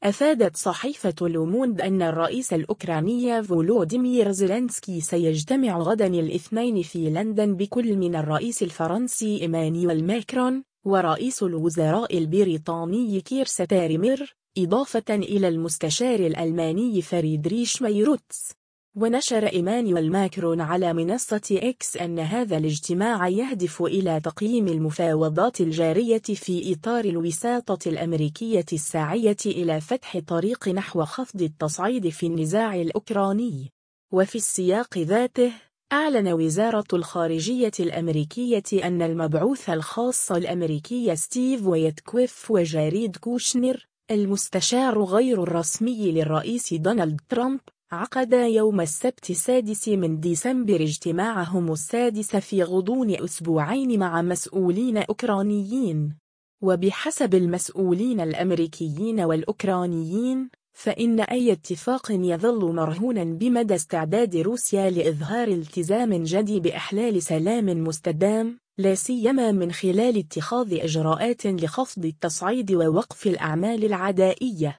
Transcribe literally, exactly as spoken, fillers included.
أفادت صحيفة لوموند أن الرئيس الأوكراني فولوديمير زيلينسكي سيجتمع غدا الاثنين في لندن بكل من الرئيس الفرنسي إيمانويل ماكرون ورئيس الوزراء البريطاني كير ستارمر، إضافة إلى المستشار الألماني فريدريش ميروتس. ونشر إيمانويل ماكرون على منصة إكس أن هذا الاجتماع يهدف إلى تقييم المفاوضات الجارية في إطار الوساطة الأمريكية الساعية إلى فتح طريق نحو خفض التصعيد في النزاع الأوكراني. وفي السياق ذاته، أعلن وزارة الخارجية الأمريكية أن المبعوث الخاص الأمريكي ستيف ويتكويف وجاريد كوشنر، المستشار غير الرسمي للرئيس دونالد ترامب، عقدا يوم السبت السادس من ديسمبر اجتماعهم السادس في غضون أسبوعين مع مسؤولين أوكرانيين. وبحسب المسؤولين الأمريكيين والأوكرانيين، فإن أي اتفاق يظل مرهونا بمدى استعداد روسيا لإظهار التزام جدي بإحلال سلام مستدام، لا سيما من خلال اتخاذ إجراءات لخفض التصعيد ووقف الأعمال العدائية.